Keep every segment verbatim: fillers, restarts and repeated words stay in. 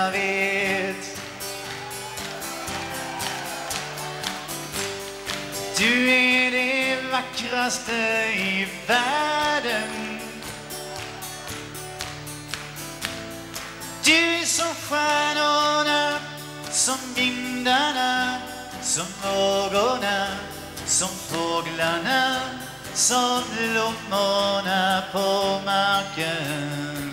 jag vet. Du är det vackraste i världen. Du är som stjärnorna, som vindarna, som vågorna, som fåglarna, som blommorna på marken.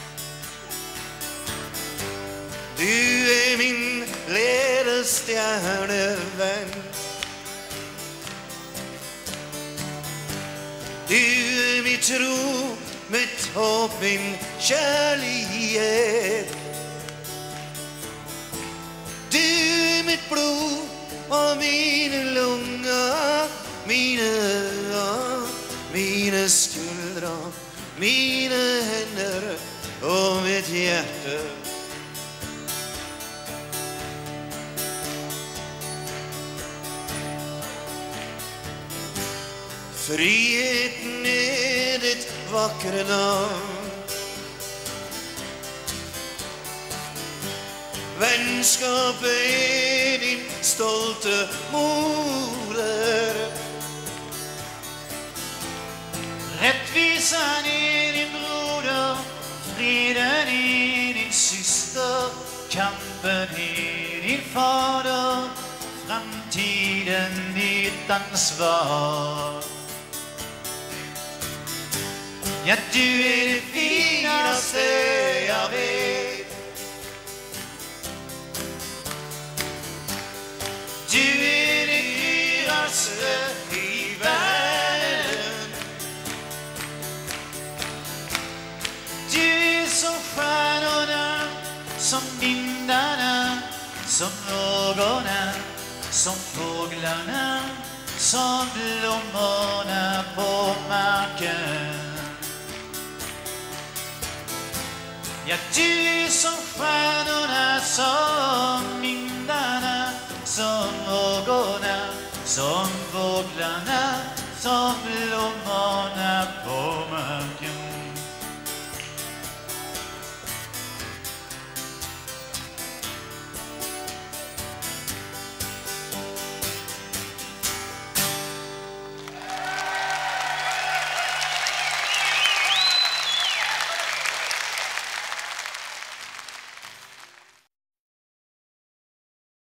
Du är min ledstjärnevän. Du är mitt tro, mitt hopp, min kärlighet. Du är mitt blod och min lunga, mina ögon, mina skuldrar, mina händer och mitt hjärta. Friheten är ditt vackra namn. Vänskap är din stolta moder. Rättvisan är din broder, freden är din syster, kampen är din fader, framtiden ditt ansvar. Ja, du är det finaste jag vet. Du är det dyraste i världen. Du är som stjärnorna, som vindarna, som vågorna, som fåglarna, som blommorna på marken. Ja, du är som stjärnorna, som vindarna, som vågorna, som fåglarna, som blommorna